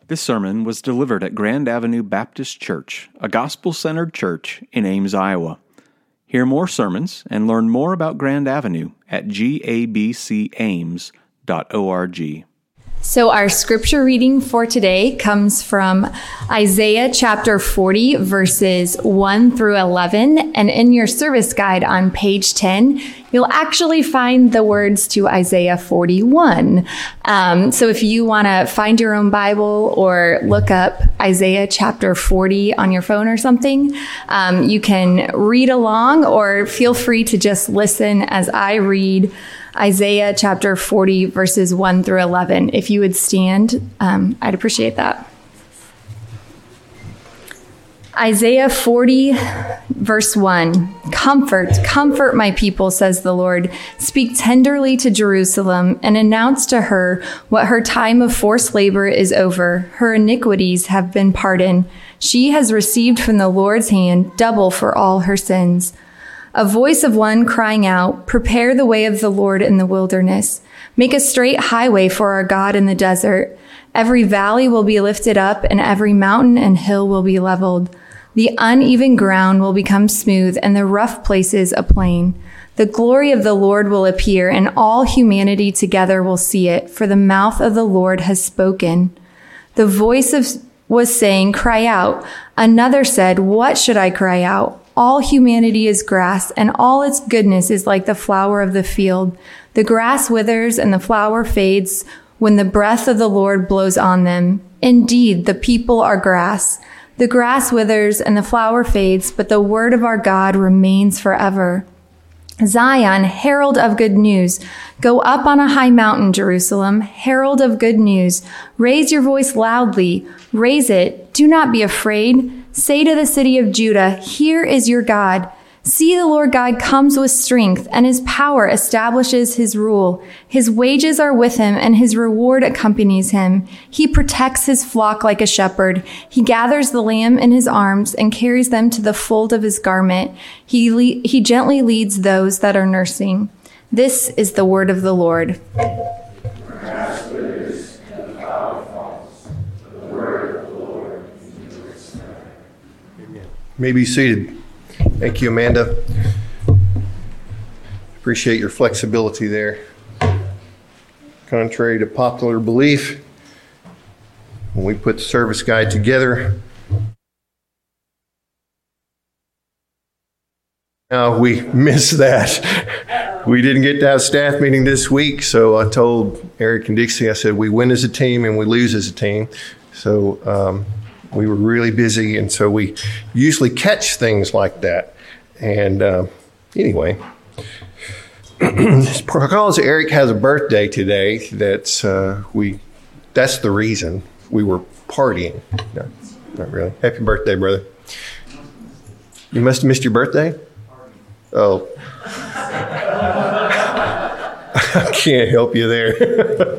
This sermon was delivered at Grand Avenue Baptist Church, a gospel-centered church in Ames, Iowa. Hear more sermons and learn more about Grand Avenue at gabcames.org. So our scripture reading for today comes from Isaiah chapter 40, verses 1 through 11. And in your service guide on page 10, you'll actually find the words to Isaiah 41. So if you want to find your own Bible or look up Isaiah chapter 40 on your phone or something, you can read along or feel free to just listen as I read Isaiah chapter 40, verses 1 through 11. If you would stand, I'd appreciate that. Isaiah 40, verse 1. Comfort my people, says the Lord. Speak tenderly to Jerusalem and announce to her what her time of forced labor is over. Her iniquities have been pardoned. She has received from the Lord's hand double for all her sins. A voice of one crying out, prepare the way of the Lord in the wilderness. Make a straight highway for our God in the desert. Every valley will be lifted up and every mountain and hill will be leveled. The uneven ground will become smooth and the rough places a plain. The glory of the Lord will appear and all humanity together will see it, for the mouth of the Lord has spoken. The voice was saying, cry out. Another said, what should I cry out? All humanity is grass, and all its goodness is like the flower of the field. The grass withers and the flower fades when the breath of the Lord blows on them. Indeed, the people are grass. The grass withers and the flower fades, but the word of our God remains forever. Zion, herald of good news. Go up on a high mountain, Jerusalem, herald of good news. Raise your voice loudly. Raise it. Do not be afraid. Say to the city of Judah, here is your God. See, the Lord God comes with strength, and his power establishes his rule. His wages are with him, and his reward accompanies him. He protects his flock like a shepherd. He gathers the lamb in his arms and carries them to the fold of his garment. He gently leads those that are nursing. This is the word of the Lord. You may be seated. Thank you, Amanda. Appreciate your flexibility there. Contrary to popular belief, when we put the service guide together, we missed that. We didn't get to have a staff meeting this week, so I told Eric and Dixie, I said, we win as a team and we lose as a team. So, we were really busy, and so we usually catch things like that. And anyway, because Eric has a birthday today, that's the reason we were partying. No, not really. Happy birthday, brother. You must have missed your birthday? Oh. I can't help you there.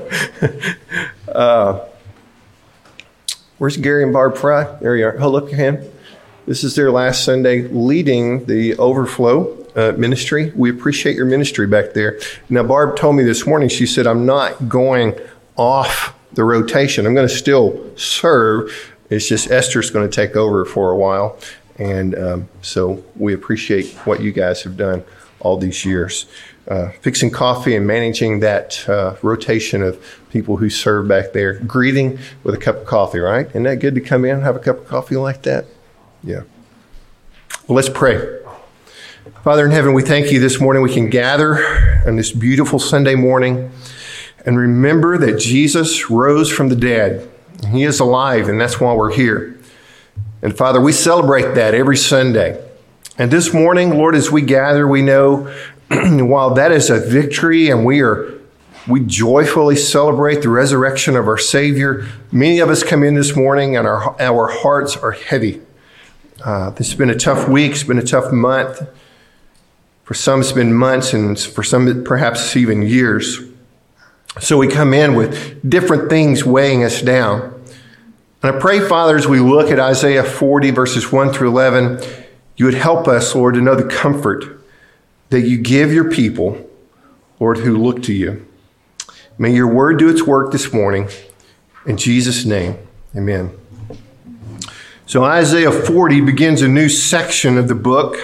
Where's Gary and Barb Fry? There you are. Hold up your hand. This is their last Sunday leading the Overflow ministry. We appreciate your ministry back there. Now, Barb told me this morning, she said, I'm not going off the rotation. I'm going to still serve. It's just Esther's going to take over for a while. And so we appreciate what you guys have done all these years. Fixing coffee and managing that rotation of people who serve back there. Greeting with a cup of coffee, right? Isn't that good to come in and have a cup of coffee like that? Yeah. Well, let's pray. Father in heaven, we thank you this morning. We can gather on this beautiful Sunday morning and remember that Jesus rose from the dead. He is alive, and that's why we're here. And Father, we celebrate that every Sunday. And this morning, Lord, as we gather, we know while that is a victory and we joyfully celebrate the resurrection of our Savior, many of us come in this morning and our hearts are heavy. This has been a tough week. It's been a tough month. For some, it's been months, and for some, perhaps even years. So we come in with different things weighing us down. And I pray, Father, as we look at Isaiah 40, verses 1 through 11, you would help us, Lord, to know the comfort that you give your people, Lord, who look to you. May your word do its work this morning. In Jesus' name, Amen. So Isaiah 40 begins a new section of the book.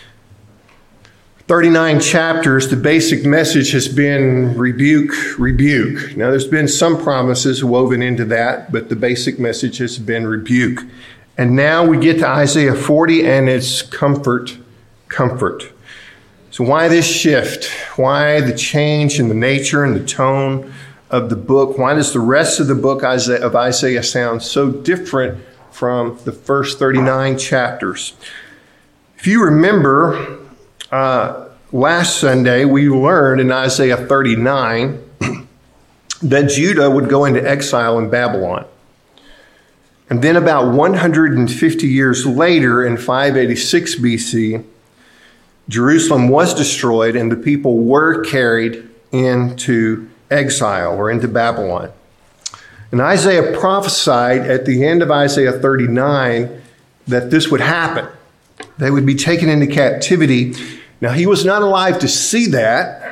39 chapters, the basic message has been rebuke, rebuke. Now, there's been some promises woven into that, but the basic message has been rebuke. And now we get to Isaiah 40, and it's comfort, comfort. So why this shift? Why the change in the nature and the tone of the book? Why does the rest of the book of Isaiah sound so different from the first 39 chapters? If you remember, last Sunday, we learned in Isaiah 39 that Judah would go into exile in Babylon. And then about 150 years later, in 586 BC, Jerusalem was destroyed and the people were carried into exile or into Babylon. And Isaiah prophesied at the end of Isaiah 39 that this would happen. They would be taken into captivity. Now, he was not alive to see that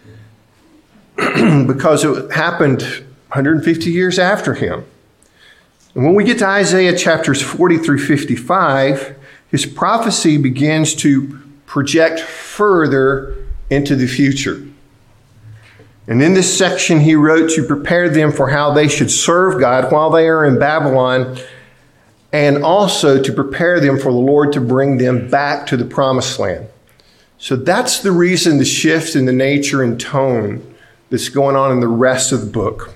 because it happened 150 years after him. And when we get to Isaiah chapters 40 through 55, his prophecy begins to project further into the future. And in this section, he wrote to prepare them for how they should serve God while they are in Babylon, and also to prepare them for the Lord to bring them back to the promised land. So that's the reason the shift in the nature and tone that's going on in the rest of the book.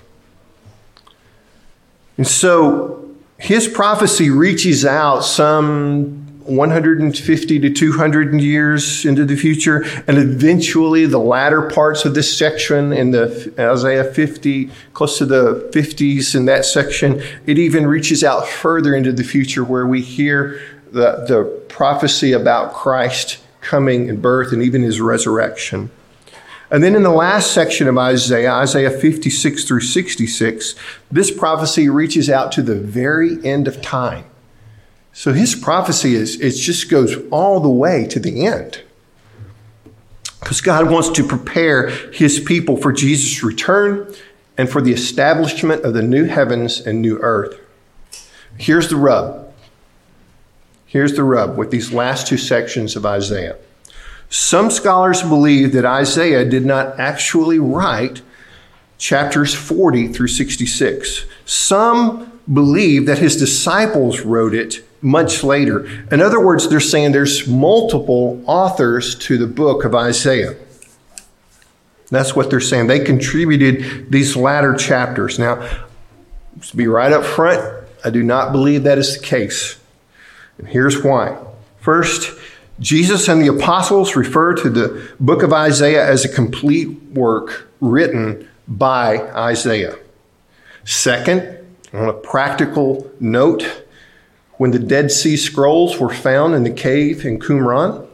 And so his prophecy reaches out some 150 to 200 years into the future, and eventually the latter parts of this section in the Isaiah 50, close to the 50s in that section, it even reaches out further into the future where we hear the prophecy about Christ coming and birth and even his resurrection. And then in the last section of Isaiah 56 through 66, this prophecy reaches out to the very end of time. So his prophecy it just goes all the way to the end. Because God wants to prepare his people for Jesus' return and for the establishment of the new heavens and new earth. Here's the rub. Here's the rub with these last two sections of Isaiah. Some scholars believe that Isaiah did not actually write chapters 40 through 66. Some believe that his disciples wrote it much later. In other words, they're saying there's multiple authors to the book of Isaiah. That's what they're saying. They contributed these latter chapters. Now, to be right up front, I do not believe that is the case. And here's why. First, Jesus and the apostles refer to the book of Isaiah as a complete work written by Isaiah. Second, on a practical note, when the Dead Sea Scrolls were found in the cave in Qumran,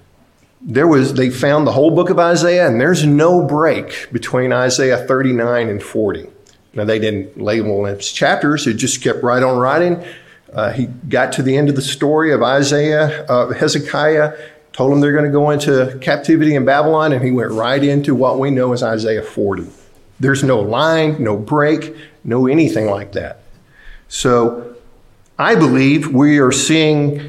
they found the whole book of Isaiah, and there's no break between Isaiah 39 and 40. Now, they didn't label them as chapters. It just kept right on writing. He got to the end of the story of Hezekiah, told them they're going to go into captivity in Babylon, and he went right into what we know as Isaiah 40. There's no line, no break, no anything like that. So I believe we are seeing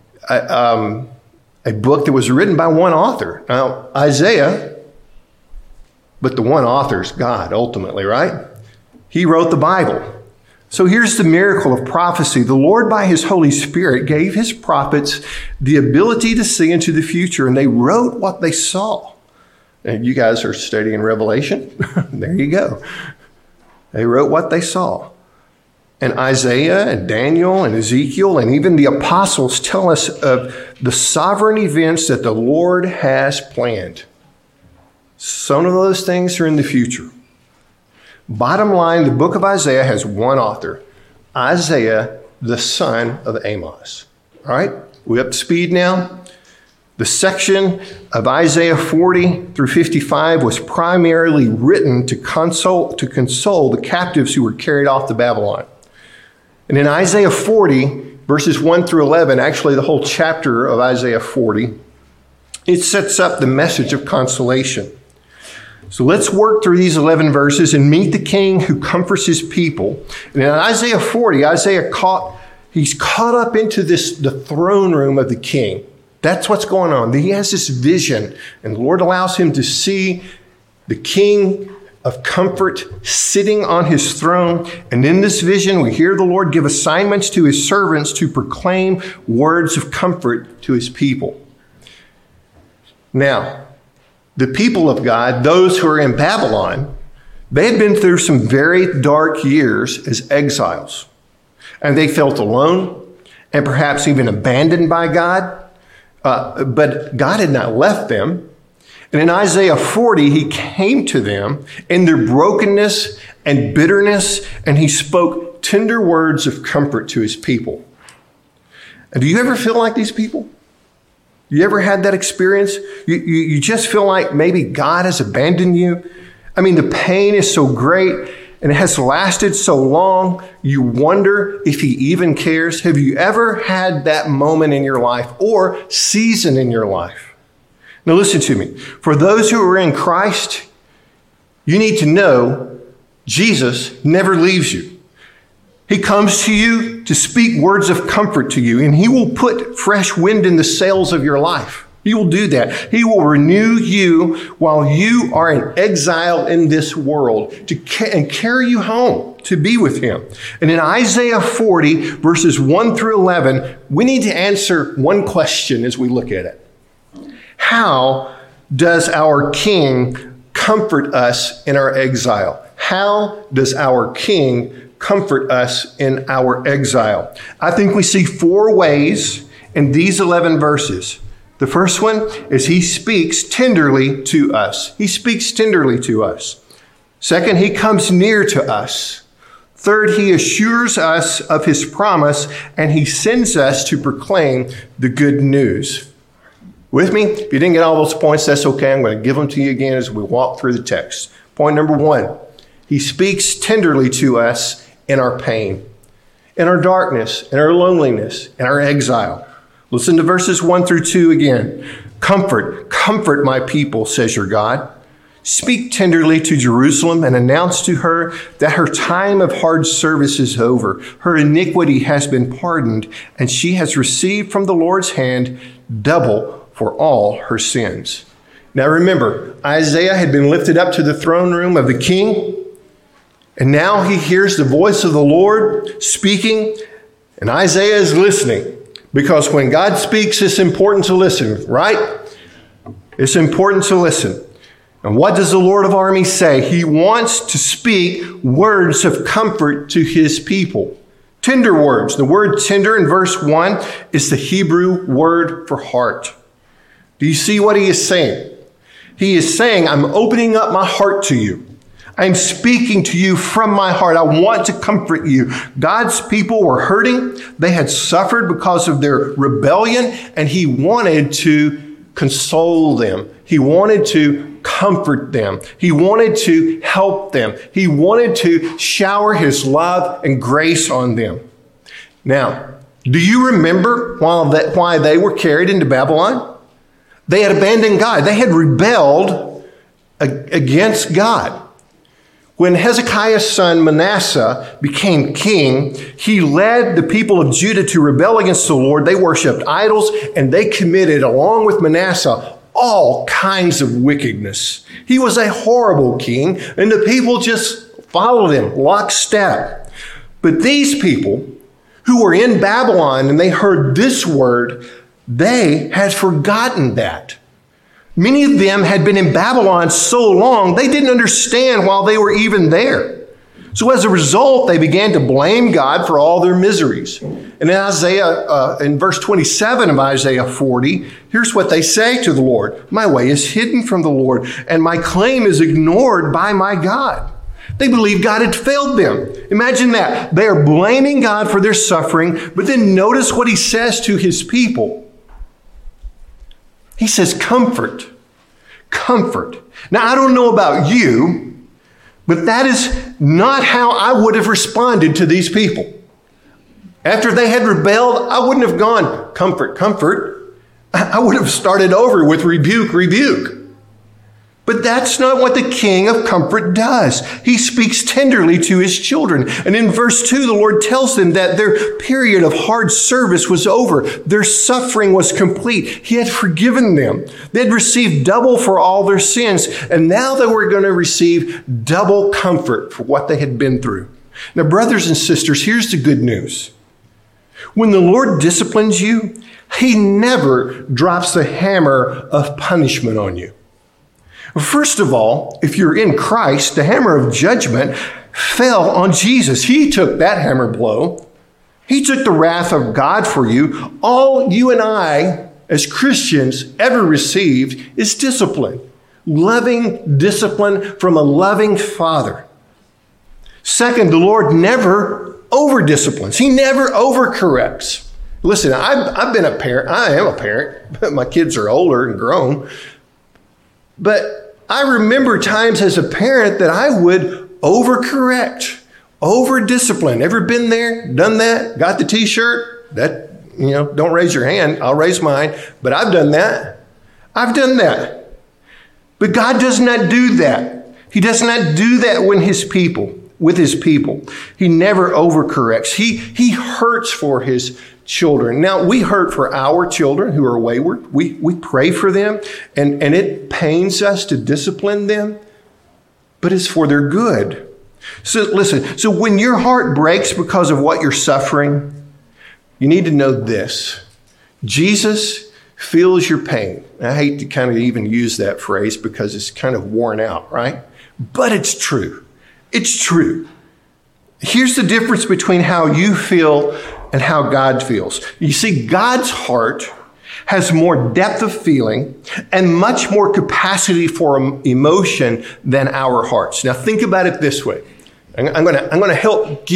a book that was written by one author. Now, Isaiah, but the one author is God ultimately, right? He wrote the Bible. So here's the miracle of prophecy. The Lord, by his Holy Spirit, gave his prophets the ability to see into the future, and they wrote what they saw. And you guys are studying Revelation. There you go. They wrote what they saw. And Isaiah and Daniel and Ezekiel and even the apostles tell us of the sovereign events that the Lord has planned. Some of those things are in the future. Bottom line, the book of Isaiah has one author, Isaiah, the son of Amos. All right, we up to speed now? The section of Isaiah 40 through 55 was primarily written to console the captives who were carried off to Babylon. And in Isaiah 40, verses 1 through 11, actually the whole chapter of Isaiah 40, it sets up the message of consolation. So let's work through these 11 verses and meet the king who comforts his people. And in Isaiah 40, he's caught up into the throne room of the king. That's what's going on. He has this vision, and the Lord allows him to see the king of comfort sitting on his throne. And in this vision, we hear the Lord give assignments to his servants to proclaim words of comfort to his people. Now, the people of God, those who are in Babylon, they had been through some very dark years as exiles. And they felt alone and perhaps even abandoned by God. But God had not left them. And in Isaiah 40, he came to them in their brokenness and bitterness, and he spoke tender words of comfort to his people. And do you ever feel like these people? You ever had that experience? You just feel like maybe God has abandoned you? I mean, the pain is so great and it has lasted so long, you wonder if he even cares. Have you ever had that moment in your life or season in your life? Now listen to me. For those who are in Christ, you need to know Jesus never leaves you. He comes to you to speak words of comfort to you, and he will put fresh wind in the sails of your life. He will do that. He will renew you while you are in exile in this world and carry you home to be with him. And in Isaiah 40, verses 1 through 11, we need to answer one question as we look at it. How does our King comfort us in our exile? How does our King comfort us in our exile? I think we see 4 ways in these 11 verses. The first one is he speaks tenderly to us. He speaks tenderly to us. Second, he comes near to us. Third, he assures us of his promise, and he sends us to proclaim the good news. With me? If you didn't get all those points, that's okay. I'm going to give them to you again as we walk through the text. Point number 1, he speaks tenderly to us in our pain, in our darkness, in our loneliness, in our exile. Listen to verses 1 through 2 again. Comfort my people, says your God. Speak tenderly to Jerusalem and announce to her that her time of hard service is over. Her iniquity has been pardoned, and she has received from the Lord's hand double for all her sins. Now remember, Isaiah had been lifted up to the throne room of the king, and now he hears the voice of the Lord speaking, and Isaiah is listening. Because when God speaks, it's important to listen, right? It's important to listen. And what does the Lord of armies say? He wants to speak words of comfort to his people. Tender words. The word tender in verse 1 is the Hebrew word for heart. Do you see what he is saying? He is saying, I'm opening up my heart to you. I'm speaking to you from my heart. I want to comfort you. God's people were hurting. They had suffered because of their rebellion, and he wanted to console them. He wanted to comfort them. He wanted to help them. He wanted to shower his love and grace on them. Now, do you remember why they were carried into Babylon? They had abandoned God. They had rebelled against God. When Hezekiah's son Manasseh became king, he led the people of Judah to rebel against the Lord. They worshiped idols, and they committed, along with Manasseh, all kinds of wickedness. He was a horrible king, and the people just followed him lockstep. But these people who were in Babylon and they heard this word, they had forgotten that. Many of them had been in Babylon so long, they didn't understand while they were even there. So as a result, they began to blame God for all their miseries. And in verse 27 of Isaiah 40, here's what they say to the Lord. My way is hidden from the Lord, and my claim is ignored by my God. They believed God had failed them. Imagine that. They are blaming God for their suffering, but then notice what he says to his people. He says, comfort. Now, I don't know about you, but that is not how I would have responded to these people. After they had rebelled, I wouldn't have gone, comfort. I would have started over with rebuke. But that's not what the King of Comfort does. He speaks tenderly to his children. And in verse 2, the Lord tells them that their period of hard service was over. Their suffering was complete. He had forgiven them. They had received double for all their sins. And now they were going to receive double comfort for what they had been through. Now, brothers and sisters, here's the good news. When the Lord disciplines you, he never drops the hammer of punishment on you. First of all, if you're in Christ, the hammer of judgment fell on Jesus. He took that hammer blow. He took the wrath of God for you. All you and I, as Christians, ever received is discipline. Loving discipline from a loving Father. Second, the Lord never over-disciplines. He never overcorrects. Listen, I've been a parent. I am a parent, but my kids are older and grown. But I remember times as a parent that I would overcorrect, over-discipline. Ever been there, done that, got the t-shirt? That, don't raise your hand. I'll raise mine. But I've done that. I've done that. But God does not do that. He does not do that with his people. He never overcorrects. He hurts for his children. Now, we hurt for our children who are wayward. We pray for them, and it pains us to discipline them, but it's for their good. So listen, so when your heart breaks because of what you're suffering, you need to know this. Jesus feels your pain. I hate to kind of even use that phrase because it's kind of worn out, right? But it's true. It's true. Here's the difference between how you feel and how God feels. You see, God's heart has more depth of feeling and much more capacity for emotion than our hearts. Now, think about it this way. I'm going to help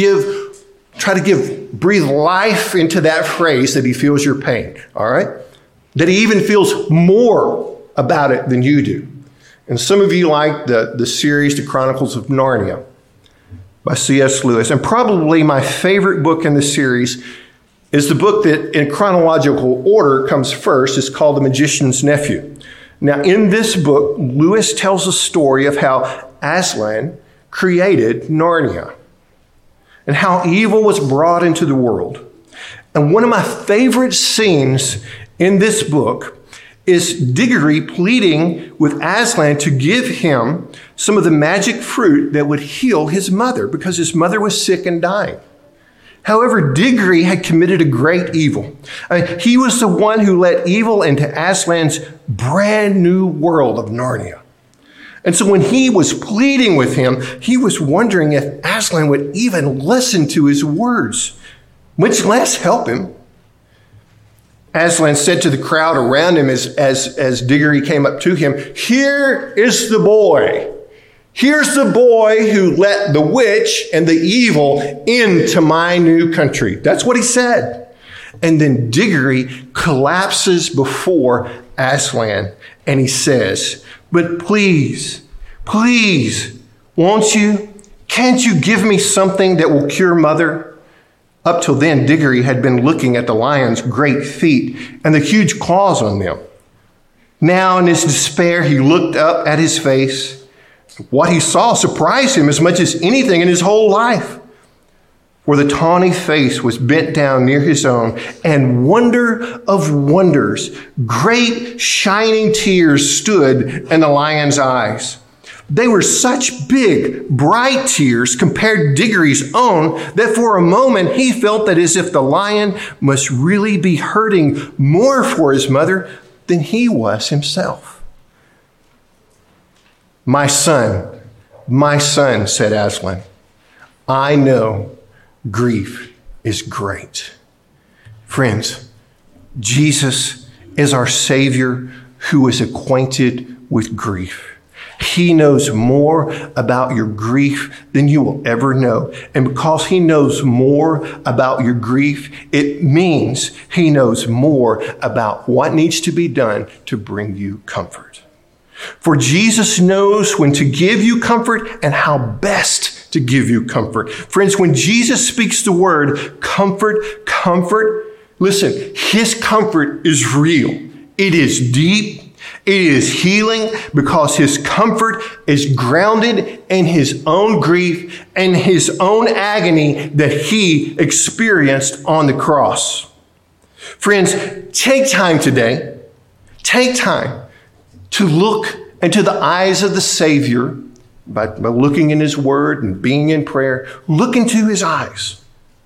breathe life into that phrase that he feels your pain. All right? That he even feels more about it than you do. And some of you like the series, The Chronicles of Narnia, by C.S. Lewis. And probably my favorite book in the series is the book that in chronological order comes first. It's called The Magician's Nephew. Now, in this book, Lewis tells a story of how Aslan created Narnia and how evil was brought into the world. And one of my favorite scenes in this book is Diggory pleading with Aslan to give him some of the magic fruit that would heal his mother because his mother was sick and dying. However, Diggory had committed a great evil. He was the one who let evil into Aslan's brand new world of Narnia. And so when he was pleading with him, he was wondering if Aslan would even listen to his words, much less help him. Aslan said to the crowd around him as Diggory came up to him, "Here is the boy. Here's the boy who let the witch and the evil into my new country." That's what he said. And then Diggory collapses before Aslan and he says, "But please, can't you give me something that will cure mother?" Up till then, Diggory had been looking at the lion's great feet and the huge claws on them. Now, in his despair, he looked up at his face. What he saw surprised him as much as anything in his whole life. For the tawny face was bent down near his own, and wonder of wonders, great shining tears stood in the lion's eyes. They were such big, bright tears compared to Diggory's own that for a moment he felt that as if the lion must really be hurting more for his mother than he was himself. My son, said Aslan, I know grief is great." Friends, Jesus is our Savior who is acquainted with grief. He knows more about your grief than you will ever know. And because he knows more about your grief, it means he knows more about what needs to be done to bring you comfort. For Jesus knows when to give you comfort and how best to give you comfort. Friends, when Jesus speaks the word comfort, listen, his comfort is real. It is deep. It is healing because his comfort is grounded in his own grief and his own agony that he experienced on the cross. Friends, take time today. Take time to look into the eyes of the Savior by looking in his word and being in prayer. Look into his eyes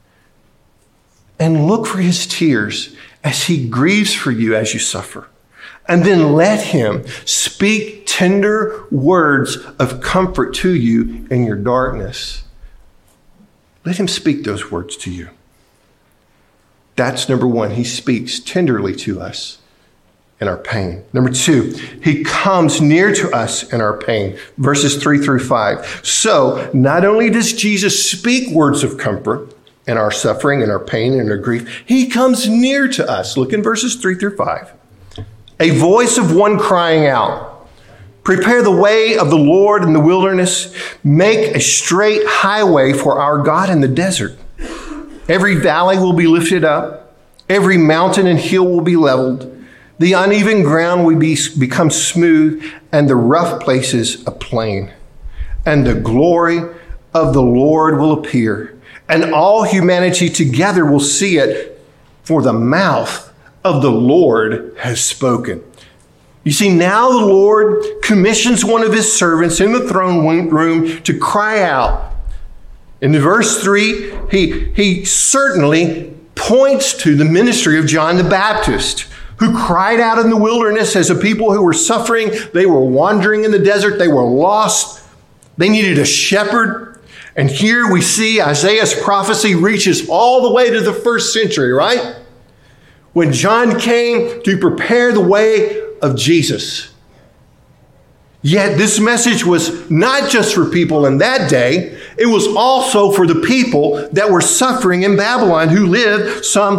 and look for his tears as he grieves for you as you suffer. And then let him speak tender words of comfort to you in your darkness. Let him speak those words to you. That's number one. He speaks tenderly to us in our pain. Number two, he comes near to us in our pain. Verses 3-5. So not only does Jesus speak words of comfort in our suffering, in our pain, and our grief, he comes near to us. Look in verses 3-5. A voice of one crying out, prepare the way of the Lord in the wilderness, make a straight highway for our God in the desert. Every valley will be lifted up, every mountain and hill will be leveled, the uneven ground will become smooth, and the rough places a plain. And the glory of the Lord will appear, and all humanity together will see it, for the mouth of the Lord has spoken. You see, now the Lord commissions one of his servants in the throne room to cry out. In verse 3, he certainly points to the ministry of John the Baptist, who cried out in the wilderness as a people who were suffering. They were wandering in the desert. They were lost. They needed a shepherd. And here we see Isaiah's prophecy reaches all the way to the first century, right? When John came to prepare the way of Jesus. Yet this message was not just for people in that day. It was also for the people that were suffering in Babylon, who lived some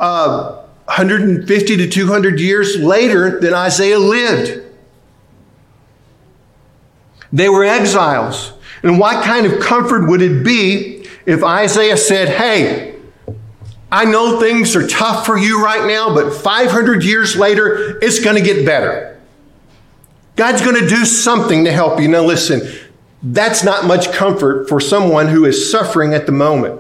150 to 200 years later than Isaiah lived. They were exiles. And what kind of comfort would it be if Isaiah said, hey, I know things are tough for you right now, but 500 years later, it's going to get better. God's going to do something to help you. Now listen, that's not much comfort for someone who is suffering at the moment.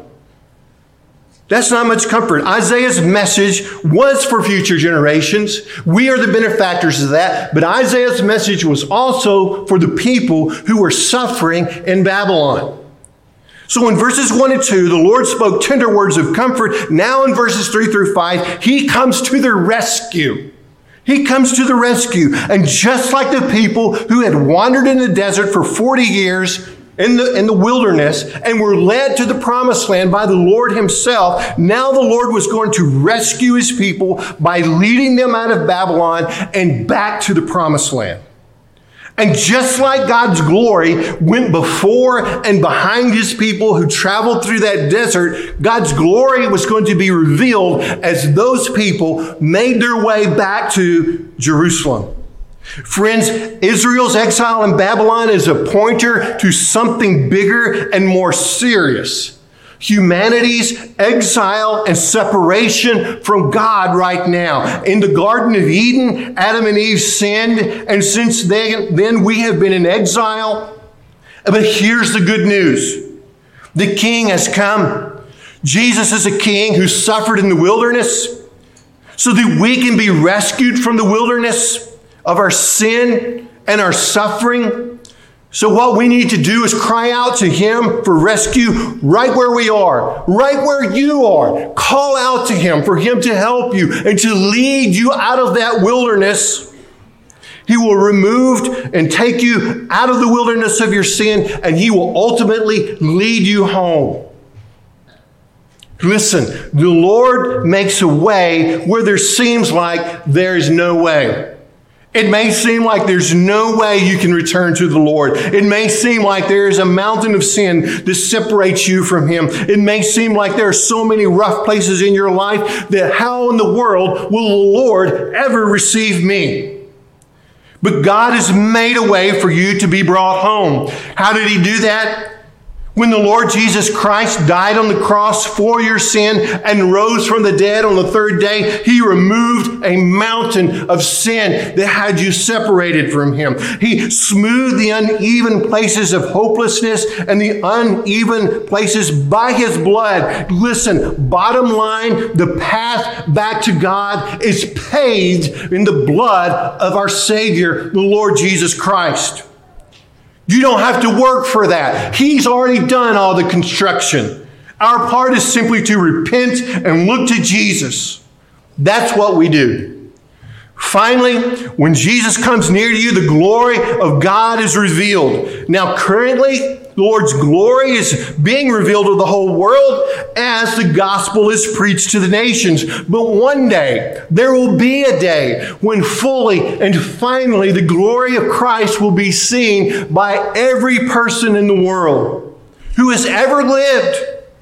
That's not much comfort. Isaiah's message was for future generations. We are the benefactors of that. But Isaiah's message was also for the people who were suffering in Babylon. So in verses 1 and 2, the Lord spoke tender words of comfort. Now in verses 3-5, he comes to their rescue. He comes to the rescue. And just like the people who had wandered in the desert for 40 years in the wilderness and were led to the promised land by the Lord himself, now the Lord was going to rescue his people by leading them out of Babylon and back to the promised land. And just like God's glory went before and behind his people who traveled through that desert, God's glory was going to be revealed as those people made their way back to Jerusalem. Friends, Israel's exile in Babylon is a pointer to something bigger and more serious. Humanity's exile and separation from God right now. In the Garden of Eden, Adam and Eve sinned, and since then we have been in exile. But here's the good news. The King has come. Jesus is a King who suffered in the wilderness so that we can be rescued from the wilderness of our sin and our suffering. So what we need to do is cry out to him for rescue right where we are, right where you are. Call out to him for him to help you and to lead you out of that wilderness. He will remove and take you out of the wilderness of your sin, and he will ultimately lead you home. Listen, the Lord makes a way where there seems like there's no way. It may seem like there's no way you can return to the Lord. It may seem like there is a mountain of sin that separates you from him. It may seem like there are so many rough places in your life that how in the world will the Lord ever receive me? But God has made a way for you to be brought home. How did he do that? When the Lord Jesus Christ died on the cross for your sin and rose from the dead on the third day, he removed a mountain of sin that had you separated from him. He smoothed the uneven places of hopelessness and the uneven places by his blood. Listen, bottom line, the path back to God is paved in the blood of our Savior, the Lord Jesus Christ. You don't have to work for that. He's already done all the construction. Our part is simply to repent and look to Jesus. That's what we do. Finally, when Jesus comes near to you, the glory of God is revealed. Now, currently, the Lord's glory is being revealed to the whole world as the gospel is preached to the nations. But one day, there will be a day when fully and finally the glory of Christ will be seen by every person in the world who has ever lived.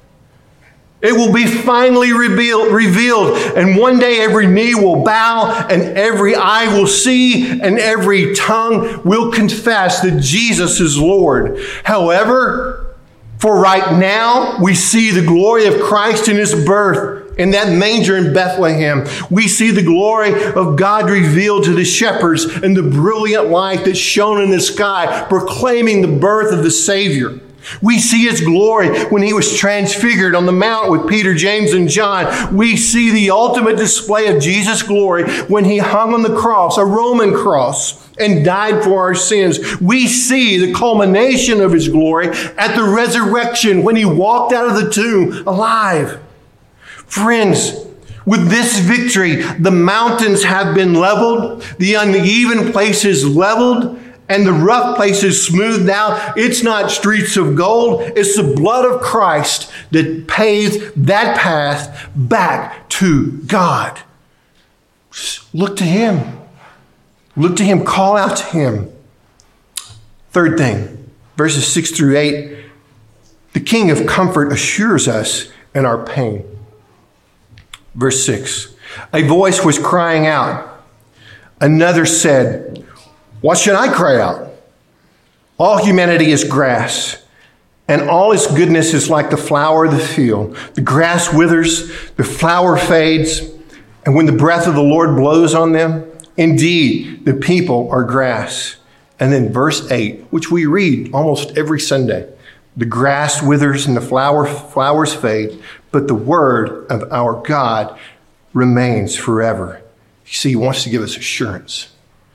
It will be finally revealed, and one day every knee will bow, and every eye will see, and every tongue will confess that Jesus is Lord. However, for right now, we see the glory of Christ in his birth in that manger in Bethlehem. We see the glory of God revealed to the shepherds and the brilliant light that shone in the sky, proclaiming the birth of the Savior. We see his glory when he was transfigured on the mount with Peter, James, and John. We see the ultimate display of Jesus' glory when he hung on the cross, a Roman cross, and died for our sins. We see the culmination of his glory at the resurrection when he walked out of the tomb alive. Friends, with this victory, the mountains have been leveled, the uneven places leveled, and the rough places smoothed out. It's not streets of gold. It's the blood of Christ that paves that path back to God. Look to him. Look to him. Call out to him. Third thing, verses 6 through 8. The King of Comfort assures us in our pain. Verse 6. A voice was crying out. Another said, "What should I cry out? All humanity is grass, and all its goodness is like the flower of the field. The grass withers, the flower fades, and when the breath of the Lord blows on them, indeed, the people are grass." And then verse 8, which we read almost every Sunday. The grass withers and the flowers fade, but the word of our God remains forever. You see, he wants to give us assurance.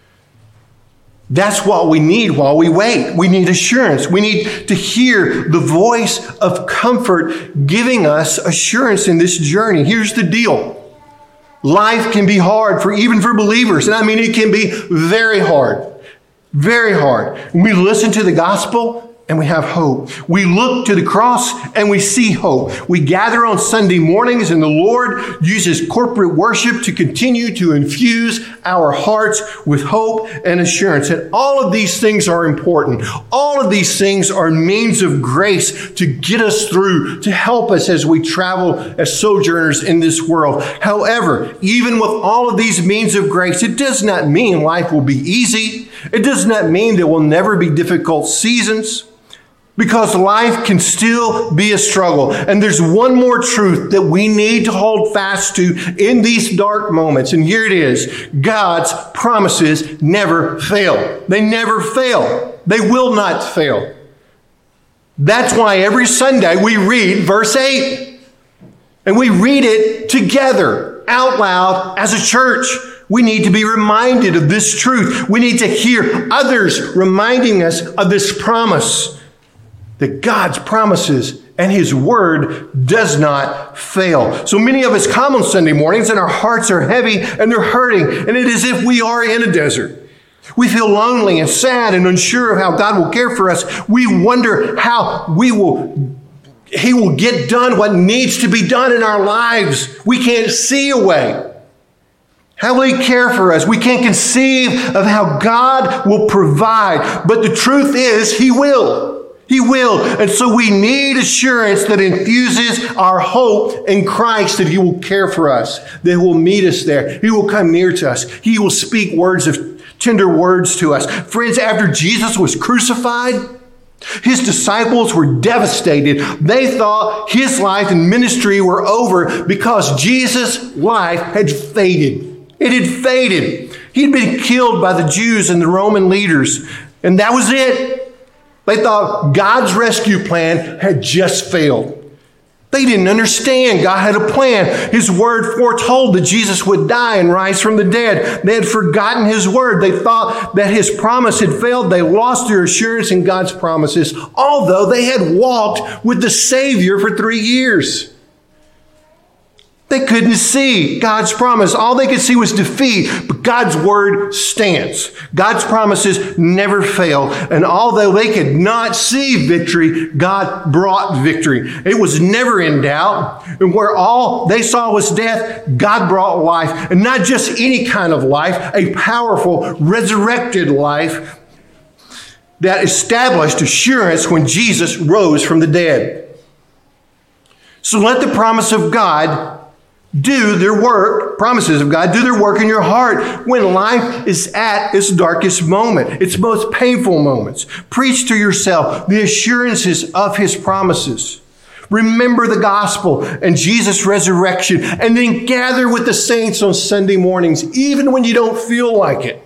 That's what we need while we wait. We need assurance. We need to hear the voice of comfort giving us assurance in this journey. Here's the deal. Life can be hard even for believers. And I mean, it can be very hard. Very hard. When we listen to the gospel, and we have hope. We look to the cross and we see hope. We gather on Sunday mornings and the Lord uses corporate worship to continue to infuse our hearts with hope and assurance. And all of these things are important. All of these things are means of grace to get us through, to help us as we travel as sojourners in this world. However, even with all of these means of grace, it does not mean life will be easy. It does not mean there will never be difficult seasons. Because life can still be a struggle. And there's one more truth that we need to hold fast to in these dark moments. And here it is. God's promises never fail. They never fail. They will not fail. That's why every Sunday we read verse 8. And we read it together out loud as a church. We need to be reminded of this truth. We need to hear others reminding us of this promise. That God's promises and his word does not fail. So many of us come on Sunday mornings and our hearts are heavy and they're hurting. And it is as if we are in a desert. We feel lonely and sad and unsure of how God will care for us. We wonder how he will get done what needs to be done in our lives. We can't see a way. How will he care for us? We can't conceive of how God will provide. But the truth is, he will. He will. And so we need assurance that infuses our hope in Christ that he will care for us, that he will meet us there. He will come near to us. He will speak tender words to us. Friends, after Jesus was crucified, His disciples were devastated. They thought his life and ministry were over because Jesus' life had faded. It had faded. He'd been killed by the Jews and the Roman leaders, and that was it. They thought God's rescue plan had just failed. They didn't understand God had a plan. His word foretold that Jesus would die and rise from the dead. They had forgotten his word. They thought that his promise had failed. They lost their assurance in God's promises, although they had walked with the Savior for 3 years. They couldn't see God's promise. All they could see was defeat, but God's word stands. God's promises never fail. And although they could not see victory, God brought victory. It was never in doubt. And where all they saw was death, God brought life. And not just any kind of life, a powerful, resurrected life that established assurance when Jesus rose from the dead. So let the promise of God do their work, promises of God, do their work in your heart when life is at its darkest moment, its most painful moments. Preach to yourself the assurances of his promises. Remember the gospel and Jesus' resurrection, and then gather with the saints on Sunday mornings, even when you don't feel like it.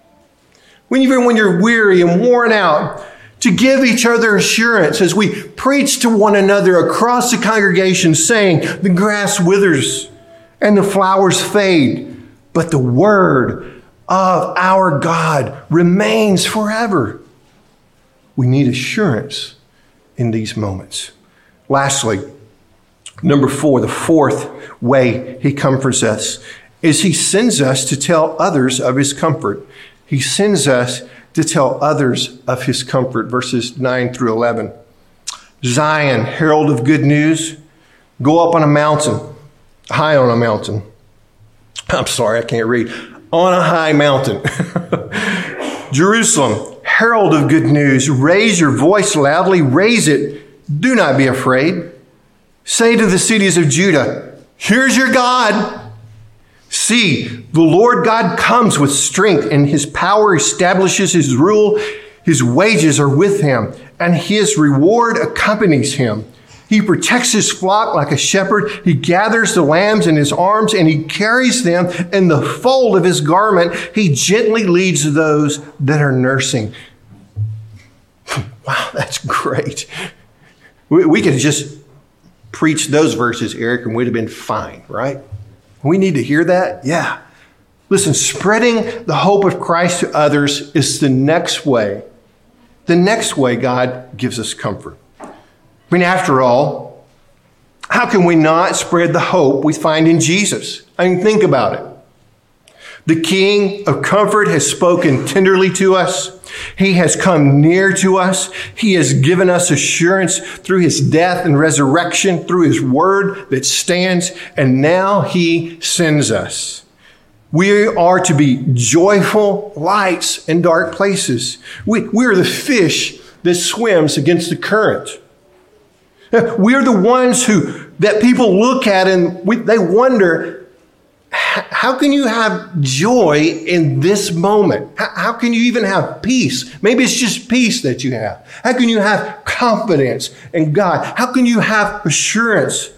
Even when you're weary and worn out, to give each other assurance as we preach to one another across the congregation, saying, the grass withers and the flowers fade, but the word of our God remains forever. We need assurance in these moments. Lastly, number 4, the fourth way he comforts us is he sends us to tell others of his comfort. He sends us to tell others of his comfort. Verses 9 through 11. Zion, herald of good news, go up on a mountain, high on a mountain. I'm sorry, I can't read. On a high mountain. Jerusalem, herald of good news, raise your voice loudly, raise it. Do not be afraid. Say to the cities of Judah, here's your God. See, the Lord God comes with strength, and his power establishes his rule. His wages are with him, and his reward accompanies him. He protects his flock like a shepherd. He gathers the lambs in his arms, and he carries them in the fold of his garment. He gently leads those that are nursing. Wow, that's great. We could have just preached those verses, Eric, and we'd have been fine, right? We need to hear that? Yeah. Listen, spreading the hope of Christ to others is the next way God gives us comfort. I mean, after all, how can we not spread the hope we find in Jesus? I mean, think about it. The King of comfort has spoken tenderly to us. He has come near to us. He has given us assurance through his death and resurrection, through his word that stands, and now he sends us. We are to be joyful lights in dark places. We are the fish that swims against the current. We are the ones that people look at and they wonder, how can you have joy in this moment? How can you even have peace? Maybe it's just peace that you have. How can you have confidence in God? How can you have assurance?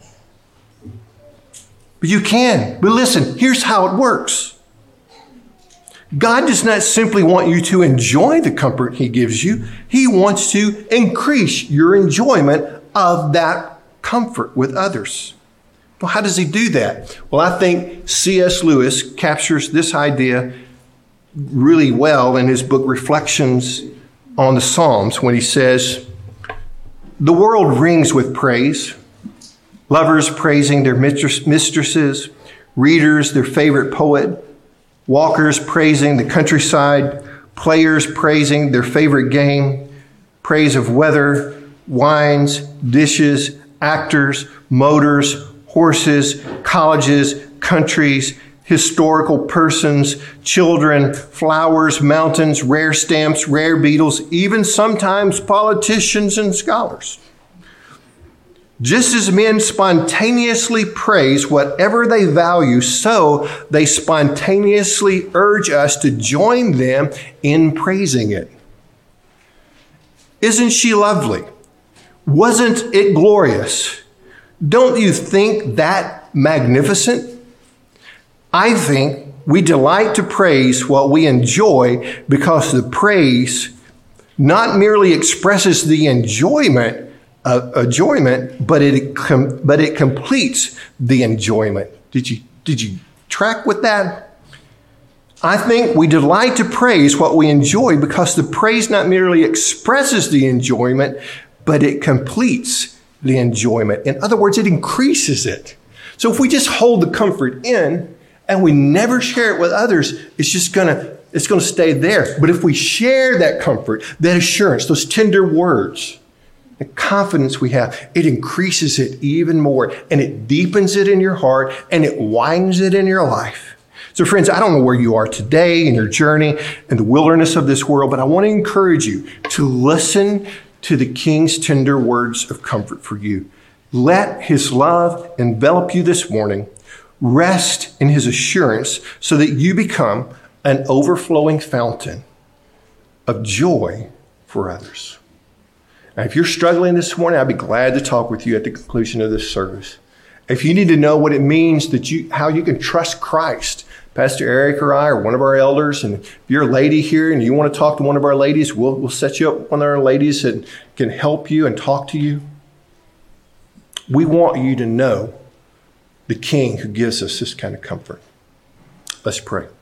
But you can. But listen, here's how it works. God does not simply want you to enjoy the comfort he gives you. He wants to increase your enjoyment of that comfort with others. Well, how does he do that? Well, I think C.S. Lewis captures this idea really well in his book Reflections on the Psalms when he says, the world rings with praise. Lovers praising their mistresses, readers their favorite poet, walkers praising the countryside, players praising their favorite game, praise of weather, wines, dishes, actors, motors, horses, colleges, countries, historical persons, children, flowers, mountains, rare stamps, rare beetles, even sometimes politicians and scholars. Just as men spontaneously praise whatever they value, so they spontaneously urge us to join them in praising it. Isn't she lovely? Wasn't it glorious? Don't you think that magnificent? I think we delight to praise what we enjoy because the praise not merely expresses the enjoyment, but it completes the enjoyment. Did you track with that? I think we delight to praise what we enjoy because the praise not merely expresses the enjoyment, but it completes the enjoyment. In other words, it increases it. So if we just hold the comfort in and we never share it with others, it's going to stay there. But if we share that comfort, that assurance, those tender words, the confidence we have, it increases it even more, and it deepens it in your heart, and it widens it in your life. So friends, I don't know where you are today in your journey in the wilderness of this world, but I want to encourage you to listen to the King's tender words of comfort for you. Let his love envelop you this morning. Rest in his assurance so that you become an overflowing fountain of joy for others. Now, if you're struggling this morning, I'd be glad to talk with you at the conclusion of this service. If you need to know what it means how you can trust Christ, Pastor Eric or I or one of our elders, and if you're a lady here and you want to talk to one of our ladies, we'll set you up with one of our ladies that can help you and talk to you. We want you to know the King who gives us this kind of comfort. Let's pray.